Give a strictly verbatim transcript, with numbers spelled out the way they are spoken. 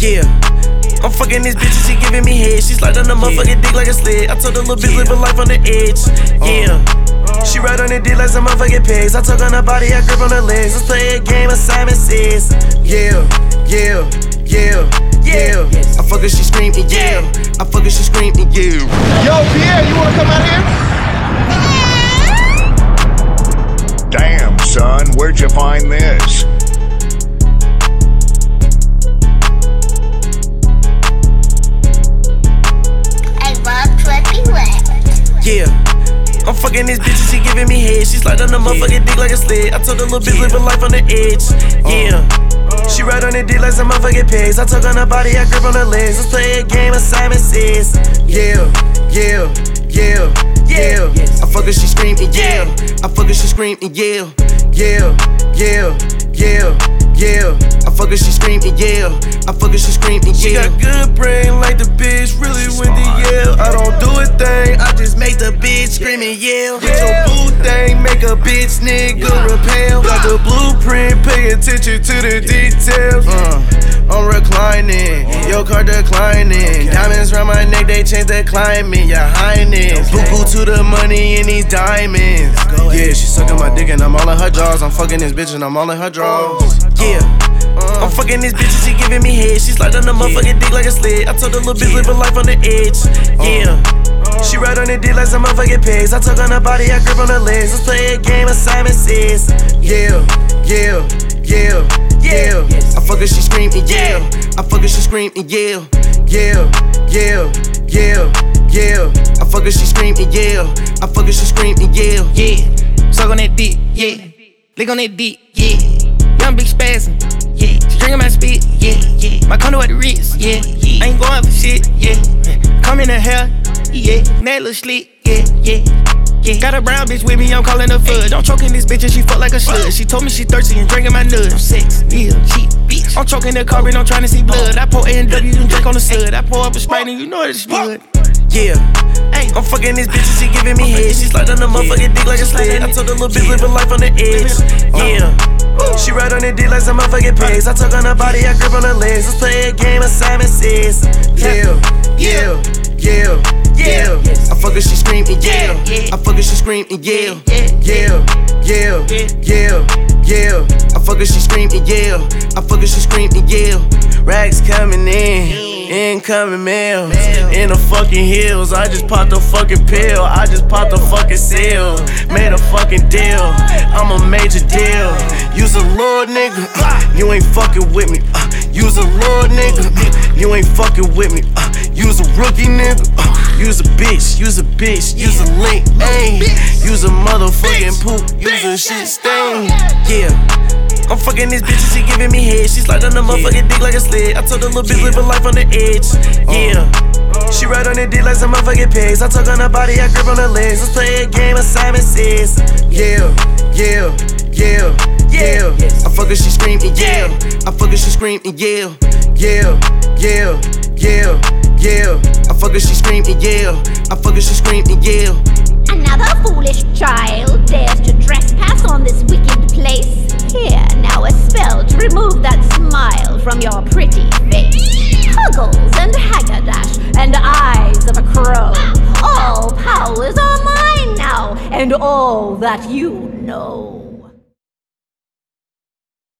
Yeah. I'm fucking this bitch and she giving me head. She slide on the motherfucking dick like a sled. I told her little bitch live a life on the edge. Yeah. She ride on the dick like some motherfucking pigs. I took on her body, I grip on her legs. Let's play a game of Simon Says. Yeah, yeah, yeah, yeah. I fuck her, she screaming, yeah. I fuck her, she screaming, yeah. Yo, Pierre, you wanna come out here? Damn, son, where'd you find this? Yeah. I'm fucking this bitch and she giving me head. She slide on the motherfucking dick like a sled. I told her little bitch live a life on the edge. Yeah. She ride on the dick like some motherfucking pigs. I took on her body, I grip on her legs. Let's play a game of Simon Says. Yeah, yeah, yeah, yeah. I fuck her, she screaming, yeah. I fuck her, she screaming, yeah. Yeah, yeah, yeah, yeah. I fuck her, she screaming, yeah. I fuck her, she screaming, yeah. She got good brain like the bitch really went to Yale. I don't do a thing, I just make the bitch screaming, yeah. Get your boo thing, make a bitch nigga repel. Got the blueprint, pay attention to the details. Uh, I'm reclining, your car declining. Diamonds around my neck, they change the climate, your highness. Boo boo to the money in these diamonds. Yeah, she sucking my dick and I'm all in her jaws. I'm fucking this bitch and I'm all in her drawers. Yeah. I'm fucking this bitch and she giving me head. She slide on the motherfucking dick like a sled. I told her little bitch live a life on the edge. Yeah. She ride on the dick like some motherfucking pigs. I took on her body, I grip on her legs. Let's play a game of Simon Says. Yeah, yeah, yeah, yeah. I fuck her, she screaming, yeah. I fuck her, she screaming, yeah. Yeah, yeah, yeah, yeah. I fuck her, she screaming, yeah. I fuck her, she screaming, yeah. Yeah. Suck on that dick, yeah. Lick on that dick, yeah. Young big spasm, yeah. She drinking my spit, yeah, yeah. My condo at the Ritz, yeah, yeah. I ain't going for shit, yeah. Come in the hair, yeah. That little slick, yeah, yeah. Yeah. Got a brown bitch with me, I'm calling her fudge. I'm choking this bitch and she fuck like a sludge. She told me she thirsty and drinking my nuts. I'm sex, yeah, cheap bitch. I'm choking the car and I'm trying to see blood. I pour A and W and drink on the sud. I pour up a Sprite and you know it's blood. Yeah. I'm fucking this bitch and she giving me head. She slide on the motherfucking dick like a sled. I told her little bitch live a life on the edge. Yeah. She ride on the dick like some motherfucking pigs. I took on her body, I grip on her legs. Let's play a game of Simon Says. Yeah, yeah, yeah, yeah. I fuck her, she screaming, yeah. I fuck her, she screaming, yeah. Yeah, yeah, yeah, yeah. I fuck her, she screaming, yeah. I fuck her, she screaming, yeah. Rags coming in. Incoming mail, in the fucking hills. I just popped a fucking pill. I just popped a fucking seal. Made a fucking deal. I'm a major deal. You's a lord nigga, uh, you ain't fucking with me. Uh, you's a lord nigga, uh, you ain't fucking with me. Uh, you's a rookie nigga. Uh, you's a bitch, you's a bitch, you's a link, ayy. You's a motherfucking poop, you's a shit stain. Yeah. I'm fucking this bitch and she giving me head. She slide on the motherfucking dick like a sled. I told her little bitch live a life on the edge. Yeah. She ride on the dick like some motherfucking pigs. I took on her body, I grip on her legs. Let's play a game of Simon Says. Yeah, yeah, yeah, yeah. I fuck her, she screaming, yeah. I fuck her, she screaming, yeah. Yeah, yeah, yeah, yeah. I fuck her, she screaming, yeah. I fuck her, she screaming, yeah. Another foolish child dares to trespass on this wicked place. Here, now a spell to remove that smile from your pretty face. Huggles and haggardash and eyes of a crow. All powers are mine now, and all that you know.